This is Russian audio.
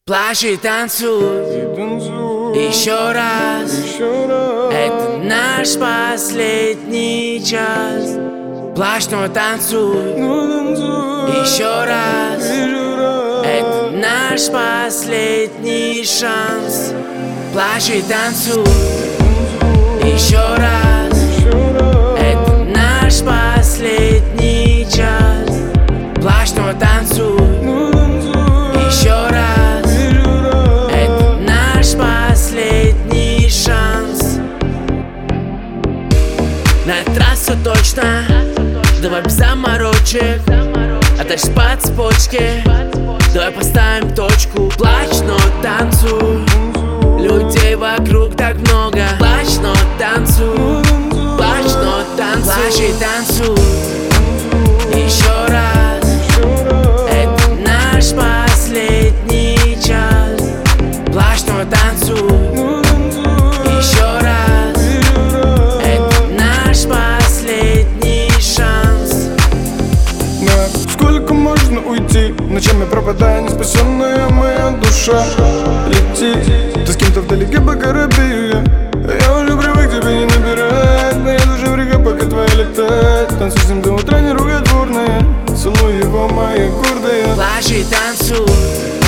Плачь и танцуй, еще раз. Это наш последний час. Плачь, но танцуй, еще раз. Это наш последний шанс. Плачь и танцуй, еще раз. Это наш последний час. Плачь, но танцуй, еще раз. Это наш последний шанс. На трассу точно, давай без заморочек, а дальше по цепочке. Давай поставим точку. Плачь, но танцуй. Людей вокруг так много. Плачь, но танцуй. Плачь, но танцуй. Плачь и танцуй, еще раз. Это наш последний час. Плачь, но танцуй, еще раз. Это наш последний шанс. Сколько можно уйти? Ночами пропадая, не спасенная моя душа. Лети, ты с кем-то вдалеке по корабелю. Я уже привык тебе не набирать. Но я душа в реке, пока твоя летает. Танцуй с ним до утра, не ругай дворная. Целуй его, моя гордая. Плачь и танцуй,